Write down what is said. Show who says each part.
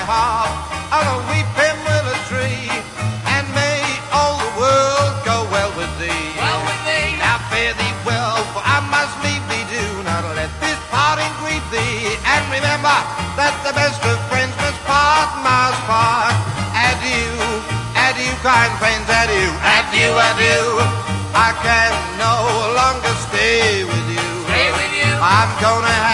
Speaker 1: harp on a weeping willow tree, and may all the world go well with thee.
Speaker 2: Well with thee.
Speaker 1: Now fare thee well, for I must leave thee. Do not let this parting grieve thee, and remember that the best of friends must part. Adieu, adieu, kind friends, adieu, adieu, adieu. I can no longer stay with you.
Speaker 2: Stay with you.
Speaker 1: I'm gonna